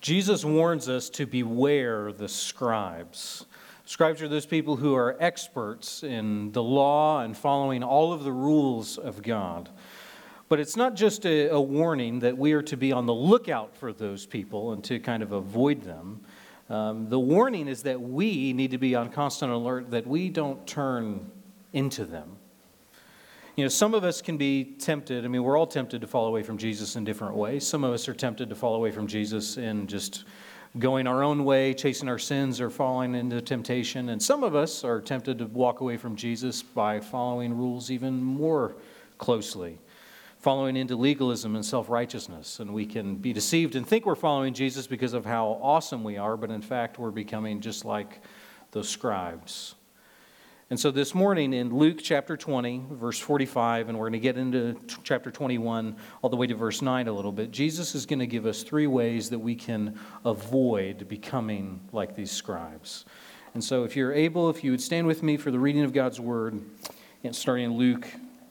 Jesus warns us to beware the scribes. Scribes are those people who are experts in the law and following all of the rules of God. But it's not just a warning that we are to be on the lookout for those people and to kind of avoid them. The warning is that we need to be on constant alert that we don't turn into them. You know, some of us can be tempted. I mean, we're all tempted to fall away from Jesus in different ways. Some of us are tempted to fall away from Jesus in just going our own way, chasing our sins, or falling into temptation. And some of us are tempted to walk away from Jesus by following rules even more closely, following into legalism and self-righteousness. And we can be deceived and think we're following Jesus because of how awesome we are, but in fact, we're becoming just like those scribes. And so this morning in Luke chapter 20, verse 45, and we're going to get into chapter 21 all the way to verse 9 a little bit, Jesus is going to give us 3 ways that we can avoid becoming like these scribes. And so if you're able, if you would stand with me for the reading of God's word, and starting in Luke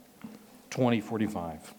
20:45.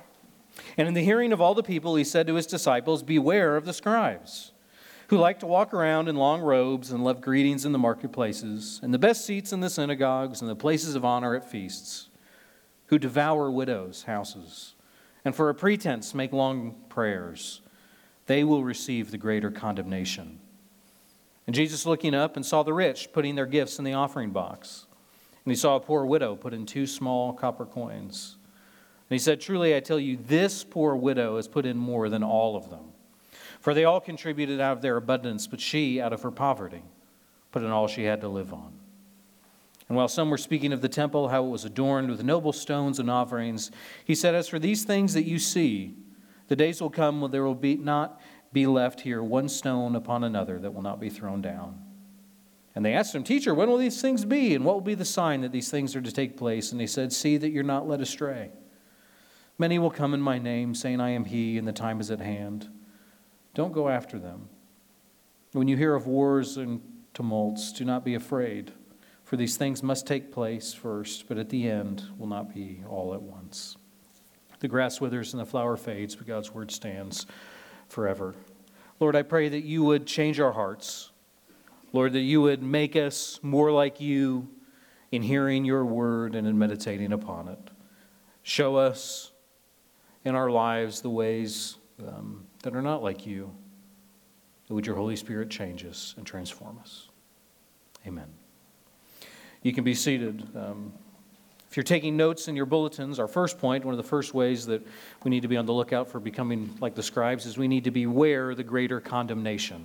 And in the hearing of all the people, he said to his disciples, "Beware of the scribes, who like to walk around in long robes and love greetings in the marketplaces, and the best seats in the synagogues and the places of honor at feasts, who devour widows' houses, and for a pretense make long prayers. They will receive the greater condemnation." And Jesus, looking up, and saw the rich putting their gifts in the offering box. And he saw a poor widow put in 2 small copper coins. And he said, "Truly I tell you, this poor widow has put in more than all of them. For they all contributed out of their abundance, but she, out of her poverty, put in all she had to live on." And while some were speaking of the temple, how it was adorned with noble stones and offerings, he said, "As for these things that you see, the days will come when there will not be left here one stone upon another that will not be thrown down." And they asked him, "Teacher, when will these things be? And what will be the sign that these things are to take place?" And he said, "See that you're not led astray. Many will come in my name, saying, 'I am he,' and the time is at hand. Don't go after them. When you hear of wars and tumults, do not be afraid, for these things must take place first, but at the end will not be all at once." The grass withers and the flower fades, but God's word stands forever. Lord, I pray that you would change our hearts. Lord, that you would make us more like you in hearing your word and in meditating upon it. Show us in our lives the ways that are not like you. Would your Holy Spirit change us and transform us? Amen. You can be seated. If you're taking notes in your bulletins, our first point, one of the first ways that we need to be on the lookout for becoming like the scribes is we need to beware the greater condemnation.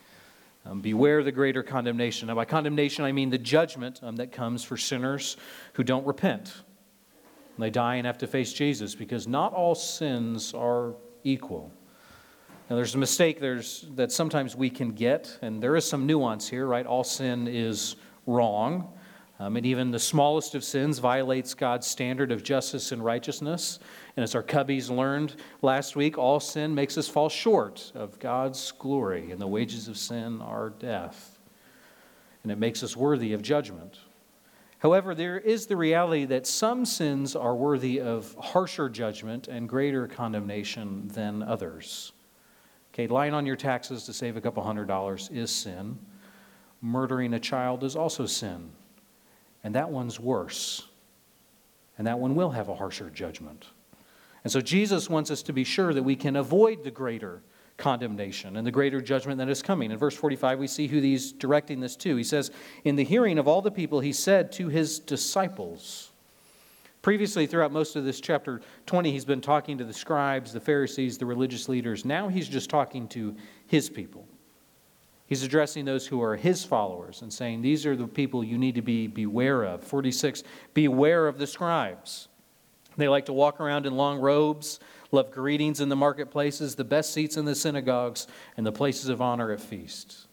Beware the greater condemnation. Now, by condemnation, I mean the judgment that comes for sinners who don't repent. And they die and have to face Jesus, because not all sins are equal. Now, there's a mistake that sometimes we can get, and there is some nuance here, right? All sin is wrong, and even the smallest of sins violates God's standard of justice and righteousness. And as our cubbies learned last week, all sin makes us fall short of God's glory, and the wages of sin are death. And it makes us worthy of judgment. However, there is the reality that some sins are worthy of harsher judgment and greater condemnation than others. Okay, lying on your taxes to save a couple $100 is sin. Murdering a child is also sin. And that one's worse. And that one will have a harsher judgment. And so Jesus wants us to be sure that we can avoid the greater condemnation and the greater judgment that is coming. In verse 45, we see who he's directing this to. He says, "In the hearing of all the people, he said to his disciples." Previously, throughout most of this chapter 20, he's been talking to the scribes, the Pharisees, the religious leaders. Now he's just talking to his people. He's addressing those who are his followers and saying, these are the people you need to beware of. 46, beware of the scribes. They like to walk around in long robes, love greetings in the marketplaces, the best seats in the synagogues, and the places of honor at feasts.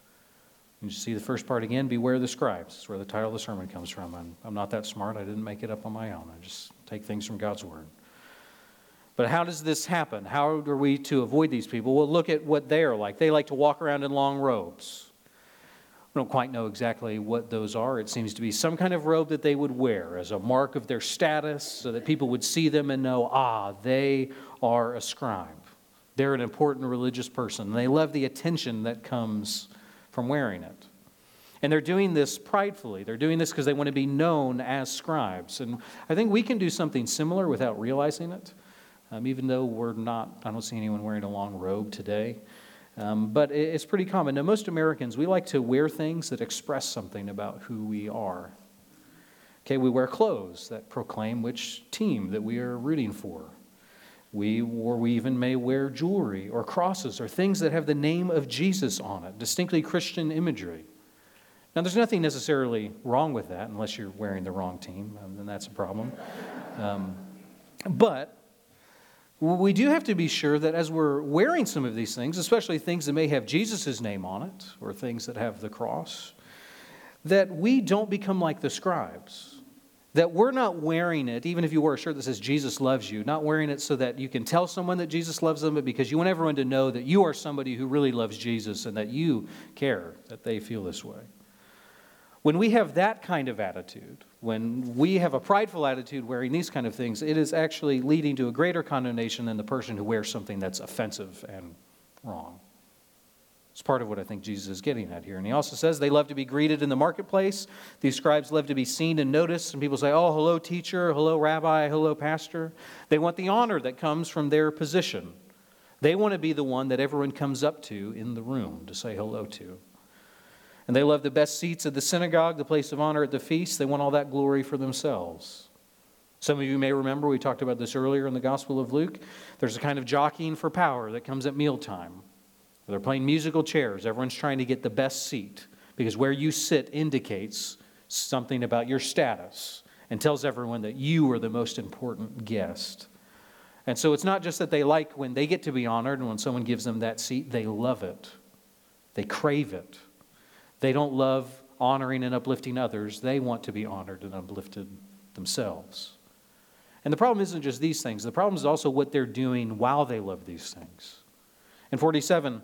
You see the first part again, beware the scribes. That's where the title of the sermon comes from. I'm not that smart. I didn't make it up on my own. I just take things from God's word. But how does this happen? How are we to avoid these people? Well, look at what they are like. They like to walk around in long robes. We don't quite know exactly what those are. It seems to be some kind of robe that they would wear as a mark of their status so that people would see them and know, they are a scribe. They're an important religious person. They love the attention that comes from wearing it. And they're doing this pridefully. They're doing this because they want to be known as scribes. And I think we can do something similar without realizing it, even though I don't see anyone wearing a long robe today. But it's pretty common. Now, most Americans, we like to wear things that express something about who we are. Okay, we wear clothes that proclaim which team that we are rooting for. We even may wear jewelry or crosses or things that have the name of Jesus on it, distinctly Christian imagery. Now, there's nothing necessarily wrong with that unless you're wearing the wrong team, then that's a problem. But we do have to be sure that as we're wearing some of these things, especially things that may have Jesus' name on it or things that have the cross, that we don't become like the scribes. That we're not wearing it, even if you wear a shirt that says Jesus loves you, not wearing it so that you can tell someone that Jesus loves them, but because you want everyone to know that you are somebody who really loves Jesus and that you care that they feel this way. When we have that kind of attitude, when we have a prideful attitude wearing these kind of things, it is actually leading to a greater condemnation than the person who wears something that's offensive and wrong. It's part of what I think Jesus is getting at here. And he also says they love to be greeted in the marketplace. These scribes love to be seen and noticed. And people say, oh, hello, teacher, hello, rabbi, hello, pastor. They want the honor that comes from their position. They want to be the one that everyone comes up to in the room to say hello to. And they love the best seats at the synagogue, the place of honor at the feast. They want all that glory for themselves. Some of you may remember, we talked about this earlier in the Gospel of Luke. There's a kind of jockeying for power that comes at mealtime. They're playing musical chairs. Everyone's trying to get the best seat because where you sit indicates something about your status and tells everyone that you are the most important guest. And so it's not just that they like when they get to be honored and when someone gives them that seat, they love it. They crave it. They don't love honoring and uplifting others. They want to be honored and uplifted themselves. And the problem isn't just these things. The problem is also what they're doing while they love these things. In 47,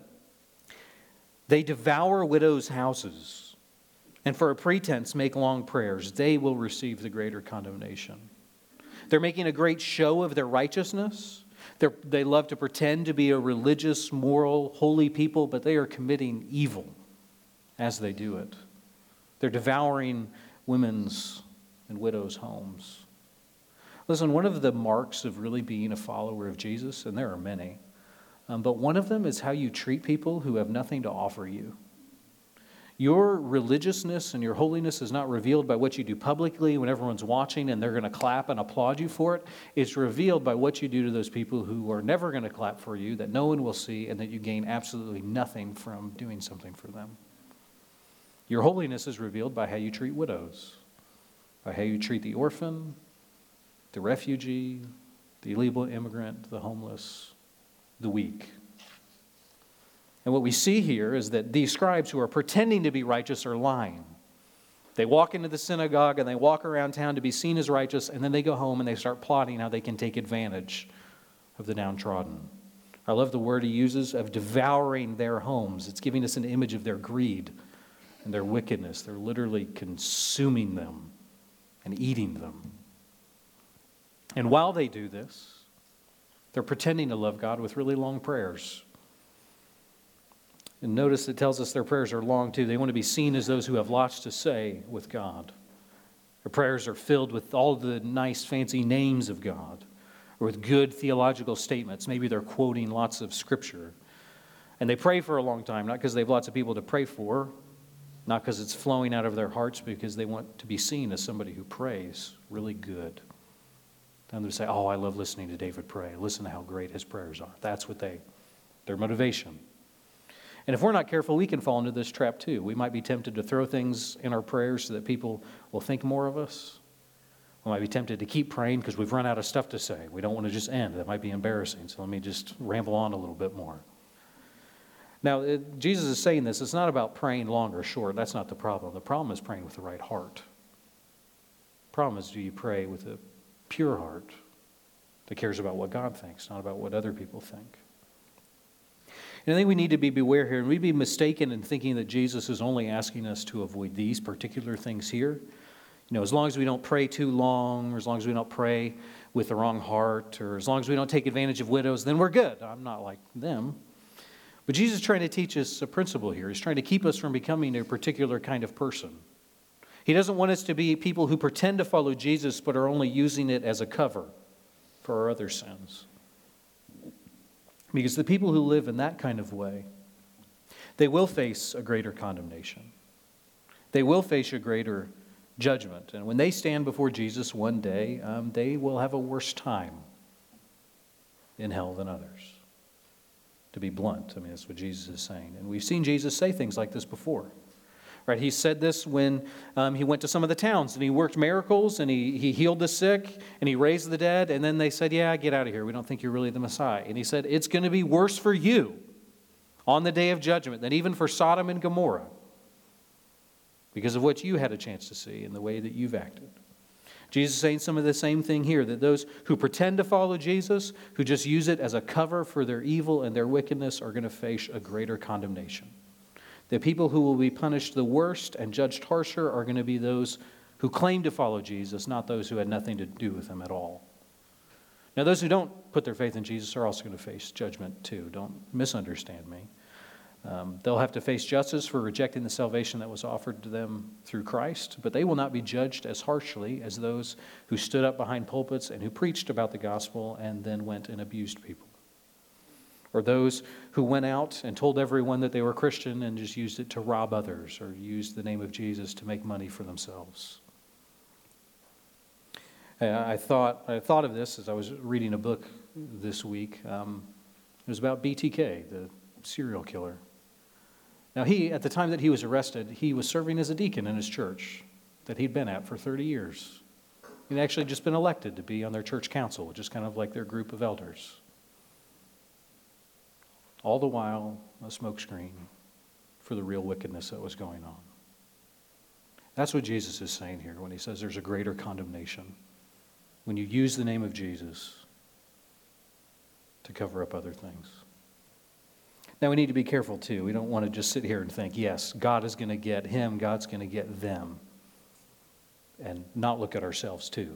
they devour widows' houses, and for a pretense make long prayers. They will receive the greater condemnation. They're making a great show of their righteousness. They love to pretend to be a religious, moral, holy people, but they are committing evil as they do it. They're devouring women's and widows' homes. Listen, one of the marks of really being a follower of Jesus, and there are many, but one of them is how you treat people who have nothing to offer you. Your religiousness and your holiness is not revealed by what you do publicly when everyone's watching and they're going to clap and applaud you for it. It's revealed by what you do to those people who are never going to clap for you, that no one will see, and that you gain absolutely nothing from doing something for them. Your holiness is revealed by how you treat widows, by how you treat the orphan, the refugee, the illegal immigrant, the homeless, the weak. And what we see here is that these scribes who are pretending to be righteous are lying. They walk into the synagogue and they walk around town to be seen as righteous, and then they go home and they start plotting how they can take advantage of the downtrodden. I love the word he uses of devouring their homes. It's giving us an image of their greed and their wickedness. They're literally consuming them and eating them. And while they do this, they're pretending to love God with really long prayers. And notice it tells us their prayers are long too. They want to be seen as those who have lots to say with God. Their prayers are filled with all the nice fancy names of God, or with good theological statements. Maybe they're quoting lots of scripture. And they pray for a long time, not because they have lots of people to pray for, not because it's flowing out of their hearts, because they want to be seen as somebody who prays really good. And they say, oh, I love listening to David pray. Listen to how great his prayers are. That's what their motivation. And if we're not careful, we can fall into this trap too. We might be tempted to throw things in our prayers so that people will think more of us. We might be tempted to keep praying because we've run out of stuff to say. We don't want to just end. That might be embarrassing. So let me just ramble on a little bit more. Now, Jesus is saying this. It's not about praying long or short. That's not the problem. The problem is praying with the right heart. The problem is, do you pray with a pure heart that cares about what God thinks, not about what other people think? And I think we need to be beware here, and we'd be mistaken in thinking that Jesus is only asking us to avoid these particular things here. As long as we don't pray too long, or as long as we don't pray with the wrong heart, or as long as we don't take advantage of widows, then we're good. I'm not like them. But Jesus is trying to teach us a principle here. He's trying to keep us from becoming a particular kind of person. He doesn't want us to be people who pretend to follow Jesus but are only using it as a cover for our other sins. Because the people who live in that kind of way, they will face a greater condemnation. They will face a greater judgment. And when they stand before Jesus one day, they will have a worse time in hell than others. To be blunt, that's what Jesus is saying. And we've seen Jesus say things like this before. Right? He said this when he went to some of the towns and he worked miracles and he healed the sick and he raised the dead. And then they said, yeah, get out of here. We don't think you're really the Messiah. And he said, it's going to be worse for you on the day of judgment than even for Sodom and Gomorrah because of what you had a chance to see and the way that you've acted. Jesus is saying some of the same thing here, that those who pretend to follow Jesus, who just use it as a cover for their evil and their wickedness, are going to face a greater condemnation. The people who will be punished the worst and judged harsher are going to be those who claim to follow Jesus, not those who had nothing to do with him at all. Now, those who don't put their faith in Jesus are also going to face judgment too. Don't misunderstand me. They'll have to face justice for rejecting the salvation that was offered to them through Christ, but they will not be judged as harshly as those who stood up behind pulpits and who preached about the gospel and then went and abused people. Or those who went out and told everyone that they were Christian and just used it to rob others or used the name of Jesus to make money for themselves. I thought of this as I was reading a book this week. It was about BTK, the serial killer. Now, at the time that he was arrested, he was serving as a deacon in his church that he'd been at for 30 years. He'd actually just been elected to be on their church council, which is kind of like their group of elders. All the while, a smokescreen for the real wickedness that was going on. That's what Jesus is saying here when he says there's a greater condemnation when you use the name of Jesus to cover up other things. Now, we need to be careful, too. We don't want to just sit here and think, yes, God is going to get him, God's going to get them, and not look at ourselves, too.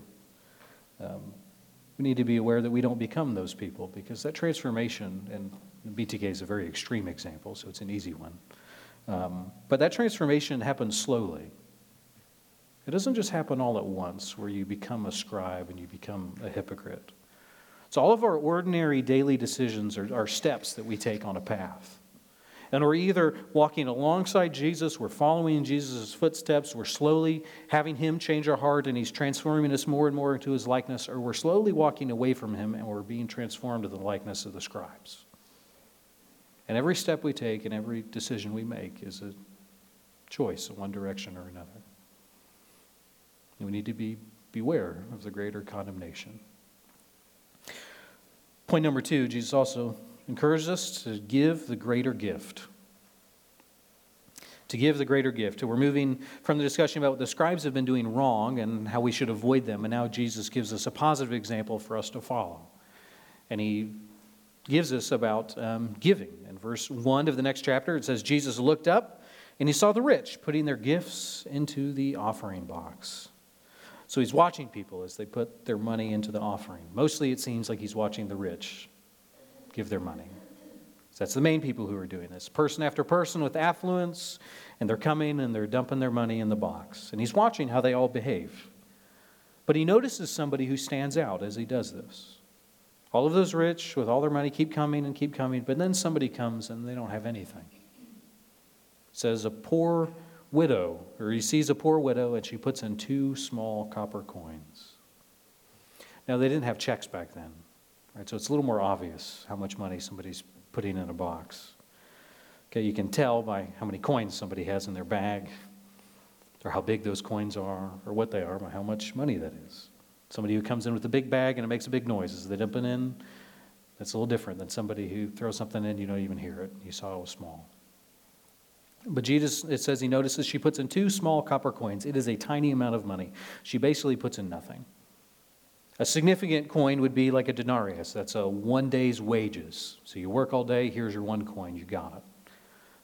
We need to be aware that we don't become those people, because that transformation, and BTK is a very extreme example, so it's an easy one, but that transformation happens slowly. It doesn't just happen all at once, where you become a scribe and you become a hypocrite. So all of our ordinary daily decisions are steps that we take on a path. And we're either walking alongside Jesus, we're following Jesus' footsteps, we're slowly having him change our heart and he's transforming us more and more into his likeness, or we're slowly walking away from him and we're being transformed to the likeness of the scribes. And every step we take and every decision we make is a choice in one direction or another. And we need to beware of the greater condemnation. Point number 2, Jesus also encourages us to give the greater gift. To give the greater gift. We're moving from the discussion about what the scribes have been doing wrong and how we should avoid them, and now Jesus gives us a positive example for us to follow. And he gives us about giving. In verse 1 of the next chapter, it says, Jesus looked up and he saw the rich putting their gifts into the offering box. So he's watching people as they put their money into the offering. Mostly it seems like he's watching the rich give their money. So that's the main people who are doing this. Person after person with affluence, and they're coming and they're dumping their money in the box. And he's watching how they all behave. But he notices somebody who stands out as he does this. All of those rich with all their money keep coming, but then somebody comes and they don't have anything. It says a poor widow, or he sees a poor widow and she puts in 2 small copper coins. Now, they didn't have checks back then, right? So it's a little more obvious how much money somebody's putting in a box. Okay, you can tell by how many coins somebody has in their bag, or how big those coins are, or what they are, by how much money that is. Somebody who comes in with a big bag and it makes a big noise as they dump it in, that's a little different than somebody who throws something in, you don't even hear it. You saw it was small. But Jesus, it says he notices she puts in 2 small copper coins. It is a tiny amount of money. She basically puts in nothing. A significant coin would be like a denarius. That's a 1 day's wages. So you work all day, here's your 1 coin, you got it.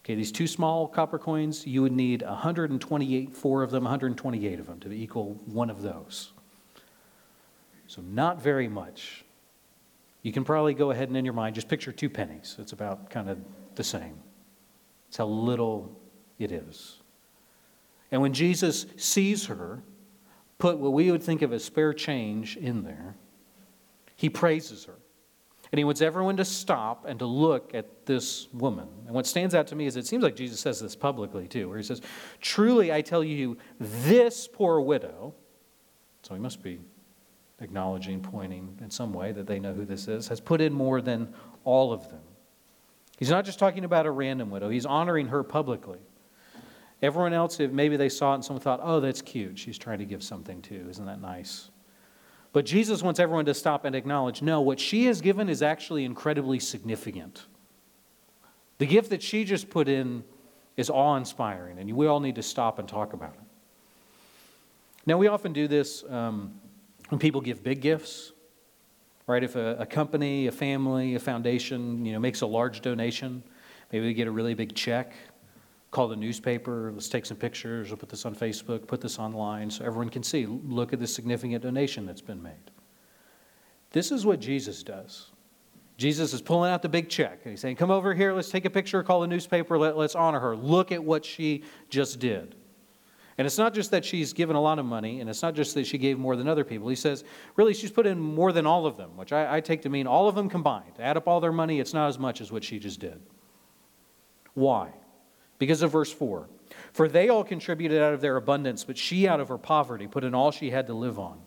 Okay, these 2 small copper coins, you would need 128, 4 of them, 128 of them to equal one of those. So not very much. You can probably go ahead and in your mind just picture 2 pennies. It's about kind of the same. It's how little it is. And when Jesus sees her put what we would think of as spare change in there, he praises her. And he wants everyone to stop and to look at this woman. And what stands out to me is it seems like Jesus says this publicly too, where he says, "Truly I tell you, this poor widow," so he must be acknowledging, pointing in some way that they know who this is, "has put in more than all of them." He's not just talking about a random widow. He's honoring her publicly. Everyone else, if maybe they saw it and someone thought, "Oh, that's cute. She's trying to give something too. Isn't that nice?" But Jesus wants everyone to stop and acknowledge, no, what she has given is actually incredibly significant. The gift that she just put in is awe-inspiring, and we all need to stop and talk about it. Now, we often do this when people give big gifts, right? If a company, a family, a foundation, makes a large donation, maybe they get a really big check, call the newspaper, let's take some pictures, we'll put this on Facebook, put this online so everyone can see, look at the significant donation that's been made. This is what Jesus does. Jesus is pulling out the big check. He's saying, come over here, let's take a picture, call the newspaper, let's honor her. Look at what she just did. And it's not just that she's given a lot of money, and it's not just that she gave more than other people. He says, really, she's put in more than all of them, which I take to mean all of them combined. Add up all their money, it's not as much as what she just did. Why? Because of verse 4. For they all contributed out of their abundance, but she out of her poverty put in all she had to live on.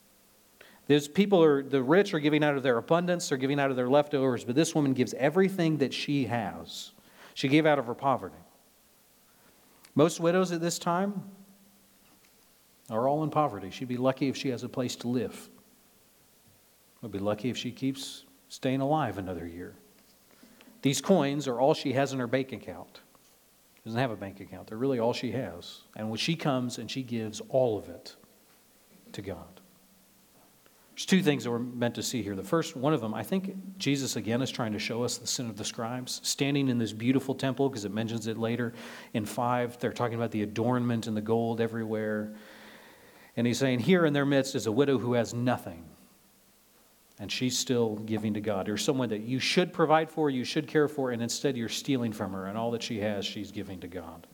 The rich are giving out of their abundance, they're giving out of their leftovers, but this woman gives everything that she has. She gave out of her poverty. Most widows at this time are all in poverty. She'd be lucky if she has a place to live. Would be lucky if she keeps staying alive another year. These coins are all she has in her bank account. She doesn't have a bank account. They're really all she has. And when she comes and she gives all of it to God. There's 2 things that we're meant to see here. The first one of them, I think Jesus again is trying to show us the sin of the scribes. Standing in this beautiful temple, because it mentions it later in 5, they're talking about the adornment and the gold everywhere. And he's saying, here in their midst is a widow who has nothing. And she's still giving to God. There's someone that you should provide for, you should care for, and instead you're stealing from her. And all that she has, she's giving to God.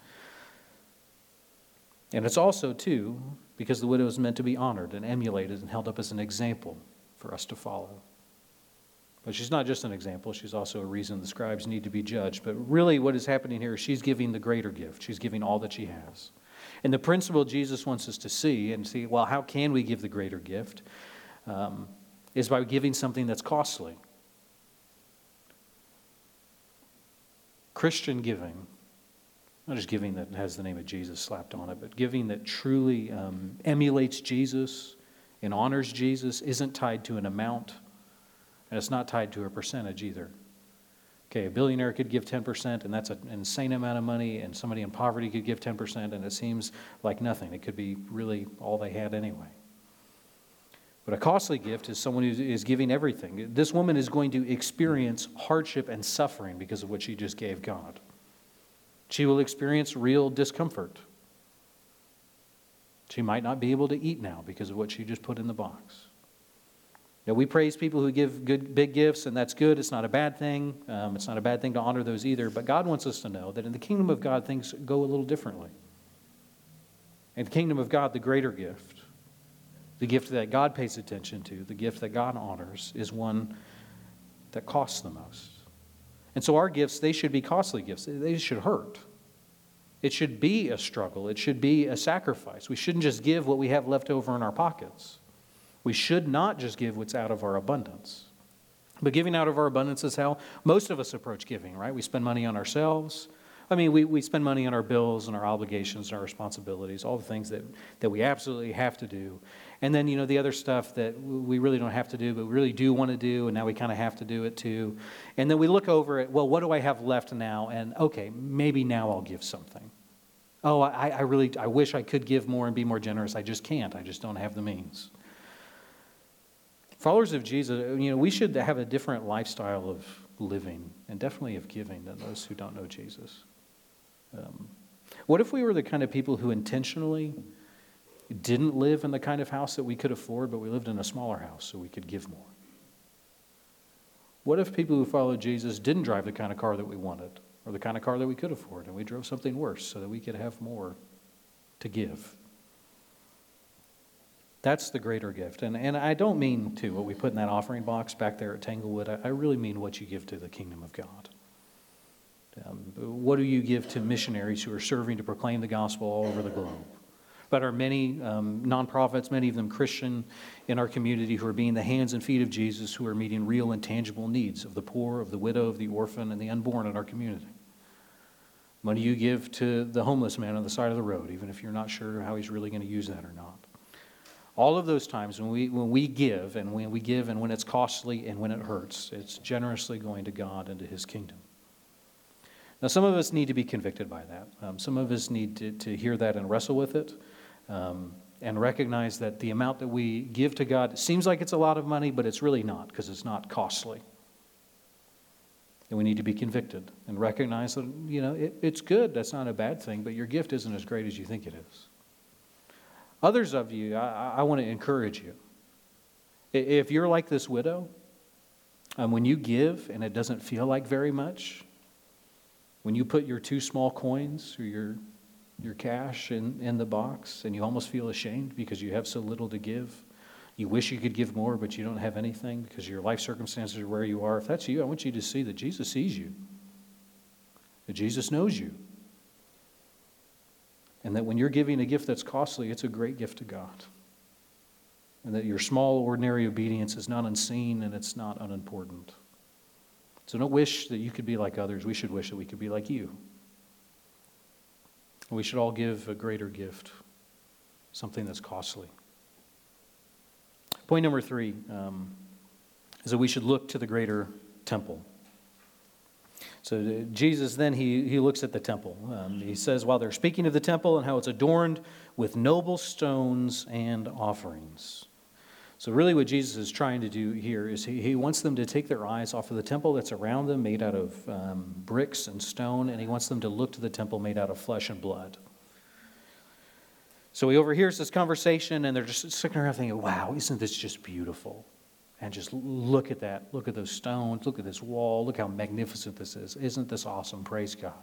And it's also, too, because the widow is meant to be honored and emulated and held up as an example for us to follow. But she's not just an example. She's also a reason the scribes need to be judged. But really what is happening here is she's giving the greater gift. She's giving all that she has. And the principle Jesus wants us to see, well, how can we give the greater gift? Is by giving something that's costly. Christian giving, not just giving that has the name of Jesus slapped on it, but giving that truly emulates Jesus and honors Jesus, isn't tied to an amount, and it's not tied to a percentage either. Okay, a billionaire could give 10%, and that's an insane amount of money, and somebody in poverty could give 10%, and it seems like nothing. It could be really all they had anyway. But a costly gift is someone who is giving everything. This woman is going to experience hardship and suffering because of what she just gave God. She will experience real discomfort. She might not be able to eat now because of what she just put in the box. Now, we praise people who give good, big gifts, and that's good. It's not a bad thing. It's not a bad thing to honor those either. But God wants us to know that in the kingdom of God, things go a little differently. In the kingdom of God, the greater gift, the gift that God pays attention to, the gift that God honors, is one that costs the most. And so our gifts, they should be costly gifts. They should hurt. It should be a struggle. It should be a sacrifice. We shouldn't just give what we have left over in our pockets. We should not just give what's out of our abundance. But giving out of our abundance is how most of us approach giving, right? We spend money on ourselves. I mean, we spend money on our bills and our obligations and our responsibilities, all the things that we absolutely have to do. And then, the other stuff that we really don't have to do, but we really do want to do, and now we kind of have to do it too. And then we look over at, well, what do I have left now? And okay, maybe now I'll give something. Oh, I wish I could give more and be more generous. I just can't. I just don't have the means. Followers of Jesus, we should have a different lifestyle of living and definitely of giving than those who don't know Jesus. What if we were the kind of people who intentionally didn't live in the kind of house that we could afford, but we lived in a smaller house so we could give more? What if people who followed Jesus didn't drive the kind of car that we wanted or the kind of car that we could afford, and we drove something worse so that we could have more to give? That's the greater gift. And I don't mean to what we put in that offering box back there at Tanglewood. I really mean what you give to the kingdom of God. What do you give to missionaries who are serving to proclaim the gospel all over the globe? But our many nonprofits, many of them Christian, in our community who are being the hands and feet of Jesus, who are meeting real and tangible needs of the poor, of the widow, of the orphan, and the unborn in our community. Money you give to the homeless man on the side of the road, even if you're not sure how he's really going to use that or not. All of those times when we give and when it's costly and when it hurts, it's generously going to God and to his kingdom. Now, some of us need to be convicted by that. Some of us need to hear that and wrestle with it and recognize that the amount that we give to God seems like it's a lot of money, but it's really not, because it's not costly. And we need to be convicted and recognize that, it's good. That's not a bad thing, but your gift isn't as great as you think it is. Others of you, I want to encourage you. If you're like this widow, when you give and it doesn't feel like very much, when you put your 2 small coins or your cash in the box and you almost feel ashamed because you have so little to give, you wish you could give more, but you don't have anything because your life circumstances are where you are. If that's you, I want you to see that Jesus sees you, that Jesus knows you, and that when you're giving a gift that's costly, it's a great gift to God, and that your small, ordinary obedience is not unseen and it's not unimportant. So don't wish that you could be like others. We should wish that we could be like you. We should all give a greater gift, something that's costly. Point number 3 is that we should look to the greater temple. So Jesus then, he looks at the temple. He says, while they're speaking of the temple and how it's adorned with noble stones and offerings. So really what Jesus is trying to do here is he wants them to take their eyes off of the temple that's around them, made out of bricks and stone, and he wants them to look to the temple made out of flesh and blood. So he overhears this conversation, and they're just sitting around thinking, wow, isn't this just beautiful? And just look at that. Look at those stones. Look at this wall. Look how magnificent this is. Isn't this awesome? Praise God.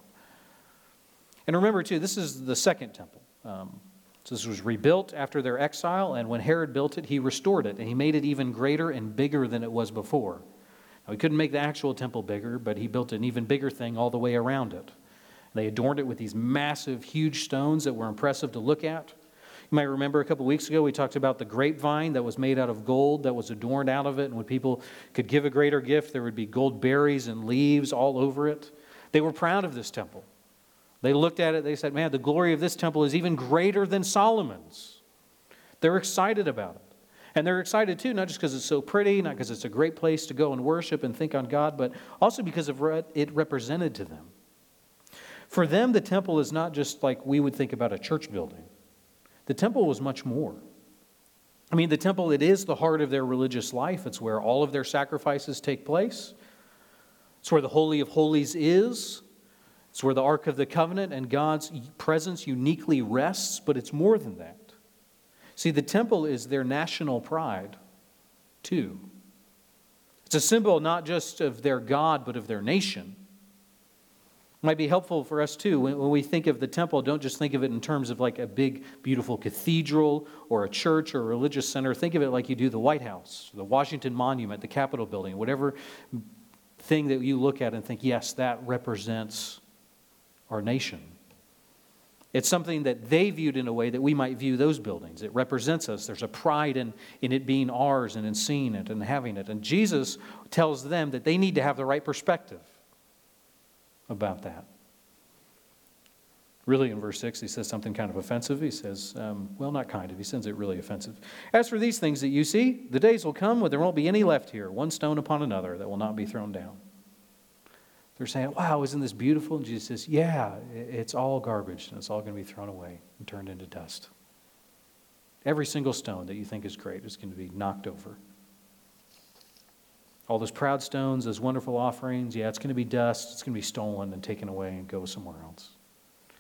And remember, too, this is the second temple. So this was rebuilt after their exile, and when Herod built it, he restored it, and he made it even greater and bigger than it was before. Now, he couldn't make the actual temple bigger, but he built an even bigger thing all the way around it. They adorned it with these massive, huge stones that were impressive to look at. You might remember a couple weeks ago we talked about the grapevine that was made out of gold that was adorned out of it, and when people could give a greater gift, there would be gold berries and leaves all over it. They were proud of this temple. They looked at it, they said, man, the glory of this temple is even greater than Solomon's. They're excited about it. And they're excited too, not just because it's so pretty, not because it's a great place to go and worship and think on God, but also because of what it represented to them. For them, the temple is not just like we would think about a church building. The temple was much more. I mean, the temple, it is the heart of their religious life. It's where all of their sacrifices take place. It's where the Holy of Holies is. It's where the Ark of the Covenant and God's presence uniquely rests, but it's more than that. See, the temple is their national pride, too. It's a symbol not just of their God, but of their nation. It might be helpful for us, too, when we think of the temple, don't just think of it in terms of like a big, beautiful cathedral or a church or a religious center. Think of it like you do the White House, the Washington Monument, the Capitol building, whatever thing that you look at and think, yes, that represents our nation. It's something that they viewed in a way that we might view those buildings. It represents us. There's a pride in it being ours and in seeing it and having it. And Jesus tells them that they need to have the right perspective about that. Really, in verse 6, he says something kind of offensive. He says, well, not kind of. He sends it really offensive. As for these things that you see, the days will come when there won't be any left here, one stone upon another that will not be thrown down. They're saying, wow, isn't this beautiful? And Jesus says, yeah, it's all garbage, and it's all going to be thrown away and turned into dust. Every single stone that you think is great is going to be knocked over. All those proud stones, those wonderful offerings, yeah, it's going to be dust. It's going to be stolen and taken away and go somewhere else.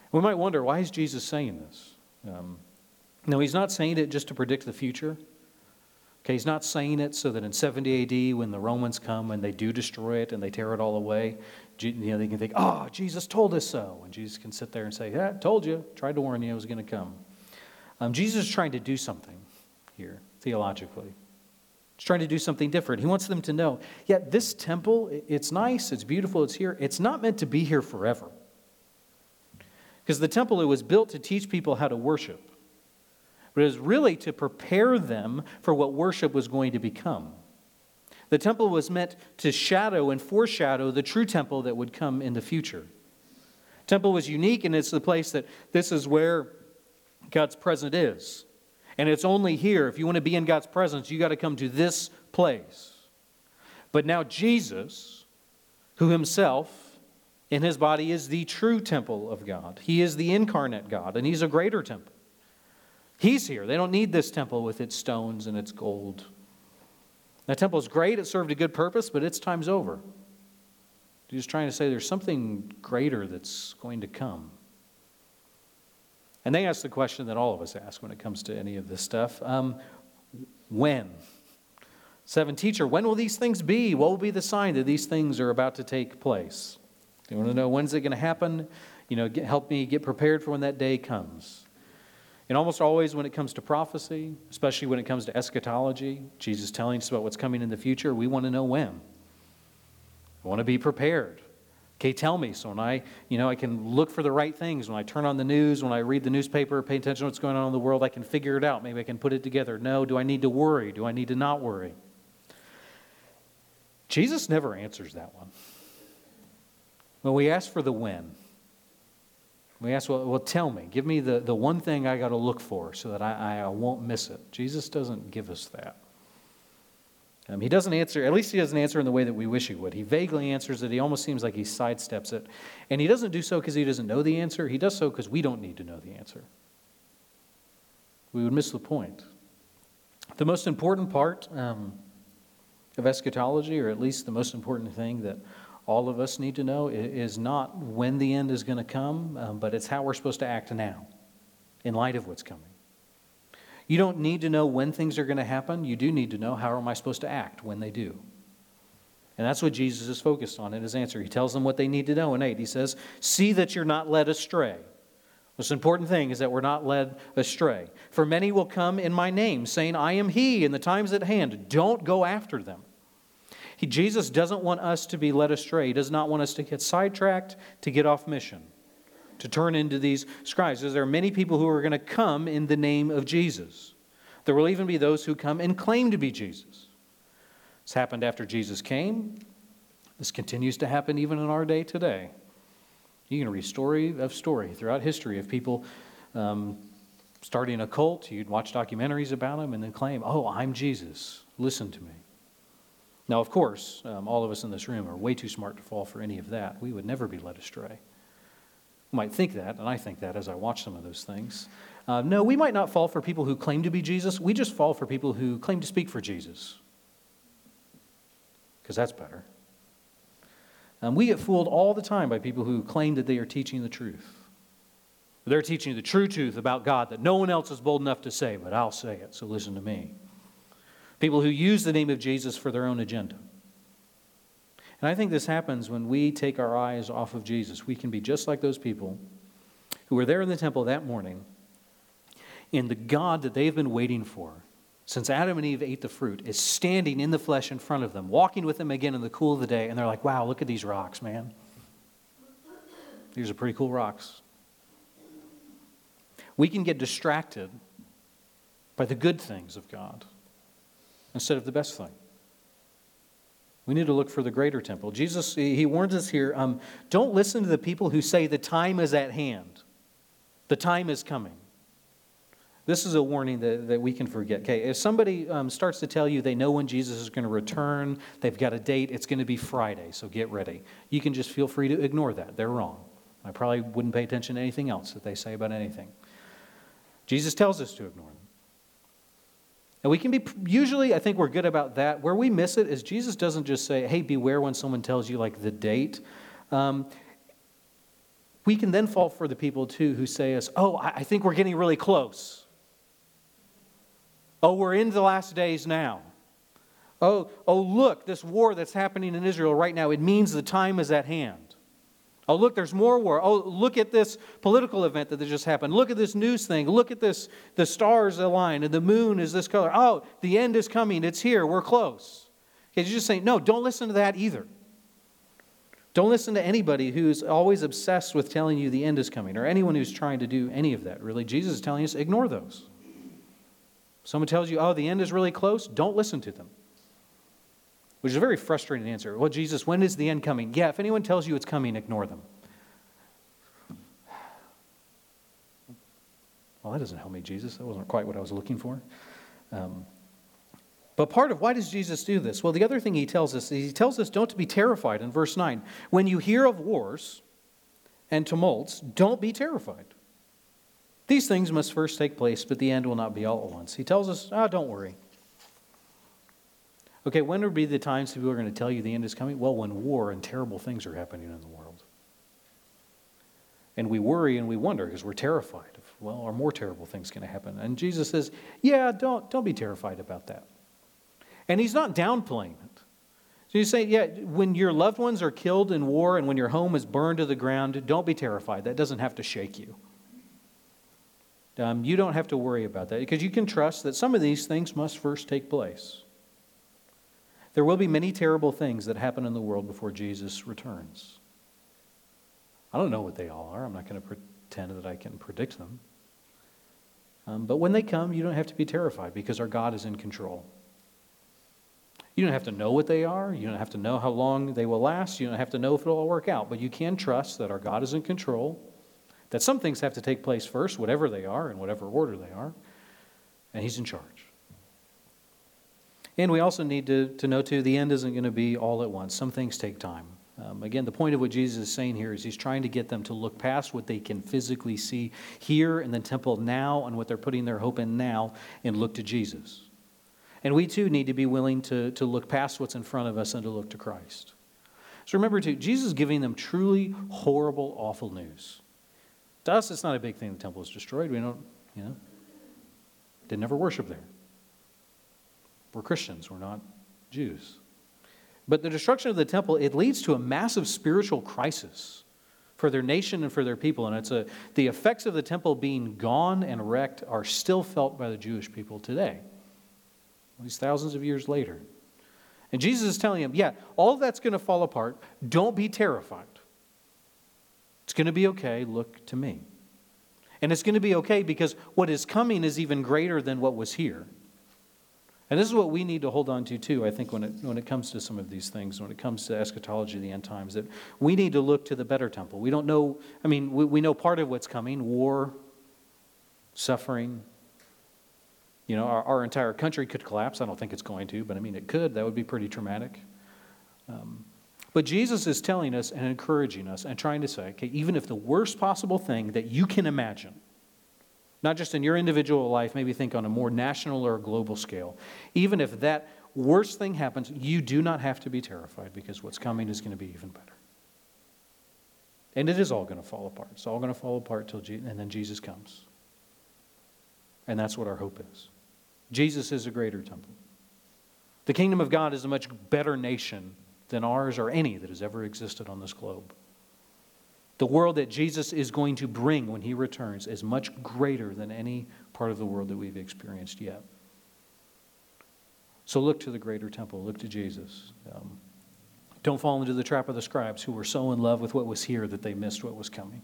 We might wonder, why is Jesus saying this? No, he's not saying it just to predict the future. Okay, he's not saying it so that in 70 AD, when the Romans come and they do destroy it and they tear it all away, they can think, oh, Jesus told us so. And Jesus can sit there and say, yeah, told you, tried to warn you it was going to come. Jesus is trying to do something here, theologically. He's trying to do something different. He wants them to know, yeah, this temple, it's nice, it's beautiful, it's here. It's not meant to be here forever. Because the temple, it was built to teach people how to worship. But it was really to prepare them for what worship was going to become. The temple was meant to shadow and foreshadow the true temple that would come in the future. Temple was unique, and it's the place that this is where God's presence is. And it's only here. If you want to be in God's presence, you got to come to this place. But now Jesus, who himself in his body is the true temple of God. He is the incarnate God, and he's a greater temple. He's here. They don't need this temple with its stones and its gold. That temple is great. It served a good purpose, but its time's over. He's trying to say there's something greater that's going to come. And they ask the question that all of us ask when it comes to any of this stuff. When? 7, teacher, when will these things be? What will be the sign that these things are about to take place? You want to know when's it going to happen? Help me get prepared for when that day comes. And almost always when it comes to prophecy, especially when it comes to eschatology, Jesus telling us about what's coming in the future, we want to know when. I want to be prepared. Okay, tell me. So when I can look for the right things. When I turn on the news, when I read the newspaper, pay attention to what's going on in the world, I can figure it out. Maybe I can put it together. No, do I need to worry? Do I need to not worry? Jesus never answers that one. When we ask for the when, we ask, well, tell me. Give me the one thing I got to look for so that I won't miss it. Jesus doesn't give us that. He doesn't answer, at least he doesn't answer in the way that we wish he would. He vaguely answers it. He almost seems like he sidesteps it. And he doesn't do so because he doesn't know the answer. He does so because we don't need to know the answer. We would miss the point. The most important part of eschatology, or at least the most important thing that all of us need to know, is not when the end is going to come, but it's how we're supposed to act now in light of what's coming. You don't need to know when things are going to happen. You do need to know how am I supposed to act when they do. And that's what Jesus is focused on in his answer. He tells them what they need to know in 8. He says, see that you're not led astray. The most important thing is that we're not led astray. For many will come in my name, saying, I am he, and the time's at hand. Don't go after them. Jesus doesn't want us to be led astray. He does not want us to get sidetracked, to get off mission, to turn into these scribes. Because there are many people who are going to come in the name of Jesus. There will even be those who come and claim to be Jesus. This happened after Jesus came. This continues to happen even in our day today. You can read story throughout history of people starting a cult. You'd watch documentaries about them and then claim, oh, I'm Jesus. Listen to me. Now, of course, all of us in this room are way too smart to fall for any of that. We would never be led astray. We might think that, and I think that as I watch some of those things. No, we might not fall for people who claim to be Jesus. We just fall for people who claim to speak for Jesus. Because that's better. We get fooled all the time by people who claim that they are teaching the truth. They're teaching the true truth about God that no one else is bold enough to say, but I'll say it, so listen to me. People who use the name of Jesus for their own agenda. And I think this happens when we take our eyes off of Jesus. We can be just like those people who were there in the temple that morning, and the God that they've been waiting for since Adam and Eve ate the fruit is standing in the flesh in front of them, walking with them again in the cool of the day, and they're like, wow, look at these rocks, man. These are pretty cool rocks. We can get distracted by the good things of God instead of the best thing. We need to look for the greater temple. Jesus, he warns us here, don't listen to the people who say the time is at hand. The time is coming. This is a warning that we can forget. Okay, if somebody starts to tell you they know when Jesus is going to return, they've got a date, it's going to be Friday, so get ready. You can just feel free to ignore that. They're wrong. I probably wouldn't pay attention to anything else that they say about anything. Jesus tells us to ignore them. And we can be, usually I think we're good about that. Where we miss it is Jesus doesn't just say, hey, beware when someone tells you like the date. We we can then fall for the people too who say us, oh, I think we're getting really close. Oh, we're in the last days now. Oh, look, this war that's happening in Israel right now, it means the time is at hand. Oh, look, there's more war. Oh, look at this political event that just happened. Look at this news thing. Look at this, the stars align and the moon is this color. Oh, the end is coming. It's here. We're close. Okay, you just say, no, don't listen to that either. Don't listen to anybody who's always obsessed with telling you the end is coming, or anyone who's trying to do any of that, really. Jesus is telling us, ignore those. Someone tells you, oh, the end is really close, don't listen to them. Which is a very frustrating answer. Well, Jesus, when is the end coming? Yeah, if anyone tells you it's coming, ignore them. Well, that doesn't help me, Jesus. That wasn't quite what I was looking for. But part of why does Jesus do this? Well, the other thing he tells us don't to be terrified in verse 9. When you hear of wars and tumults, don't be terrified. These things must first take place, but the end will not be all at once. He tells us, don't worry. Okay, when would be the times people are going to tell you the end is coming? Well, when war and terrible things are happening in the world. And we worry and we wonder because we're terrified of, well, are more terrible things going to happen? And Jesus says, yeah, don't be terrified about that. And he's not downplaying it. So you say, yeah, when your loved ones are killed in war and when your home is burned to the ground, don't be terrified. That doesn't have to shake you. You don't have to worry about that because you can trust that some of these things must first take place. There will be many terrible things that happen in the world before Jesus returns. I don't know what they all are. I'm not going to pretend that I can predict them. But when they come, you don't have to be terrified because our God is in control. You don't have to know what they are. You don't have to know how long they will last. You don't have to know if it will all work out. But you can trust that our God is in control, that some things have to take place first, whatever they are, in whatever order they are, and he's in charge. And we also need to know, too, the end isn't going to be all at once. Some things take time. Again, the point of what Jesus is saying here is he's trying to get them to look past what they can physically see here in the temple now and what they're putting their hope in now and look to Jesus. And we, too, need to be willing to look past what's in front of us and to look to Christ. So remember, too, Jesus is giving them truly horrible, awful news. To us, it's not a big thing the temple is destroyed. We don't, they never worship there. We're Christians. We're not Jews. But the destruction of the temple, it leads to a massive spiritual crisis for their nation and for their people. And the effects of the temple being gone and wrecked are still felt by the Jewish people today, these thousands of years later. And Jesus is telling them, yeah, all of that's going to fall apart. Don't be terrified. It's going to be okay. Look to me. And it's going to be okay because what is coming is even greater than what was here. And this is what we need to hold on to, too, I think, when it comes to some of these things, when it comes to eschatology of the end times, that we need to look to the better temple. We don't know, we know part of what's coming, war, suffering. Our entire country could collapse. I don't think it's going to, but it could. That would be pretty traumatic. But Jesus is telling us and encouraging us and trying to say, okay, even if the worst possible thing that you can imagine, not just in your individual life, maybe think on a more national or global scale, even if that worst thing happens, you do not have to be terrified because what's coming is going to be even better. And it is all going to fall apart. It's all going to fall apart and then Jesus comes. And that's what our hope is. Jesus is a greater temple. The kingdom of God is a much better nation than ours or any that has ever existed on this globe. The world that Jesus is going to bring when he returns is much greater than any part of the world that we've experienced yet. So look to the greater temple. Look to Jesus. Don't fall into the trap of the scribes who were so in love with what was here that they missed what was coming.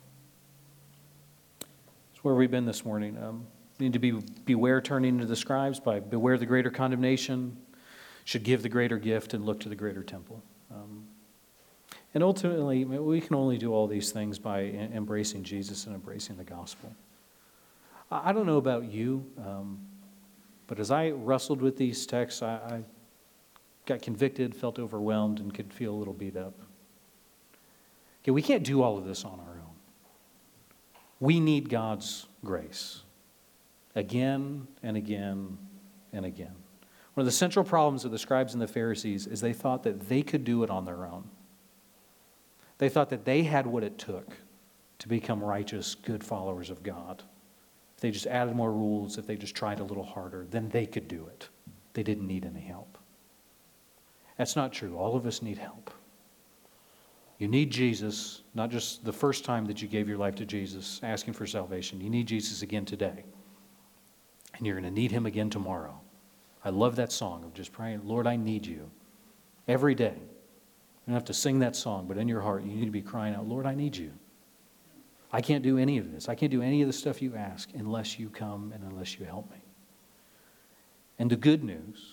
That's where we've been this morning. We need to beware turning to the scribes by beware the greater condemnation, should give the greater gift, and look to the greater temple. And ultimately, we can only do all these things by embracing Jesus and embracing the gospel. I don't know about you, but as I wrestled with these texts, I got convicted, felt overwhelmed, and could feel a little beat up. Okay, we can't do all of this on our own. We need God's grace again and again and again. One of the central problems of the scribes and the Pharisees is they thought that they could do it on their own. They thought that they had what it took to become righteous, good followers of God. If they just added more rules, if they just tried a little harder, then they could do it. They didn't need any help. That's not true. All of us need help. You need Jesus, not just the first time that you gave your life to Jesus, asking for salvation. You need Jesus again today. And you're going to need him again tomorrow. I love that song of just praying, Lord, I need you. Every day. You don't have to sing that song, but in your heart, you need to be crying out, Lord, I need you. I can't do any of this. I can't do any of the stuff you ask unless you come and unless you help me. And the good news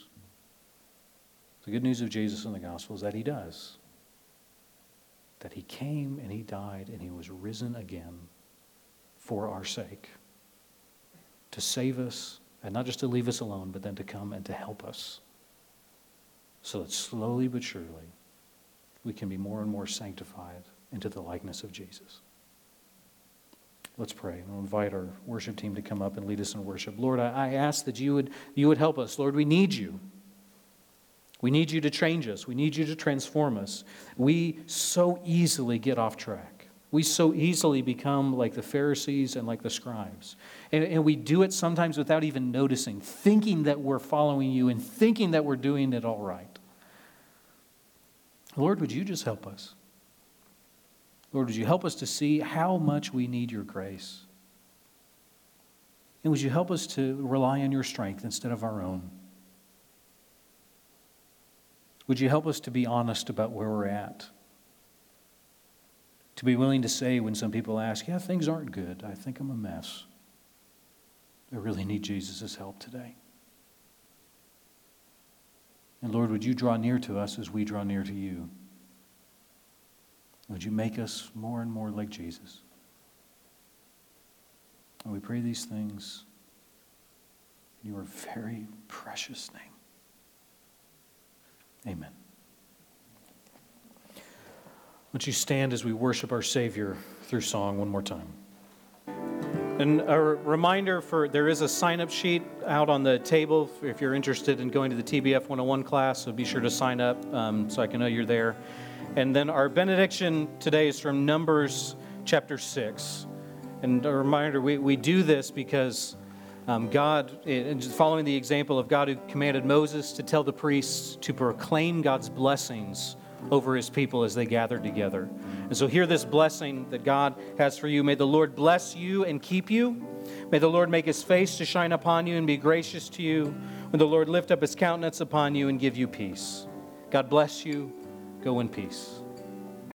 of Jesus in the gospel is that he does. That he came and he died and he was risen again for our sake. To save us, and not just to leave us alone, but then to come and to help us. So that slowly but surely, we can be more and more sanctified into the likeness of Jesus. Let's pray. I'll invite our worship team to come up and lead us in worship. Lord, I ask that you would help us. Lord, we need you. We need you to change us. We need you to transform us. We so easily get off track. We so easily become like the Pharisees and like the scribes. And we do it sometimes without even noticing, thinking that we're following you and thinking that we're doing it all right. Lord, would you just help us? Lord, would you help us to see how much we need your grace? And would you help us to rely on your strength instead of our own? Would you help us to be honest about where we're at? To be willing to say when some people ask, yeah, things aren't good. I think I'm a mess. I really need Jesus' help today. And Lord, would you draw near to us as we draw near to you? Would you make us more and more like Jesus? And we pray these things in your very precious name. Amen. Would you stand as we worship our Savior through song one more time? And a reminder, there is a sign-up sheet out on the table if you're interested in going to the TBF 101 class, so be sure to sign up so I can know you're there. And then our benediction today is from Numbers chapter 6. And a reminder, we do this because God, following the example of God who commanded Moses to tell the priests to proclaim God's blessings over his people as they gathered together. And so hear this blessing that God has for you. May the Lord bless you and keep you. May the Lord make his face to shine upon you and be gracious to you. May the Lord lift up his countenance upon you and give you peace. God bless you. Go in peace.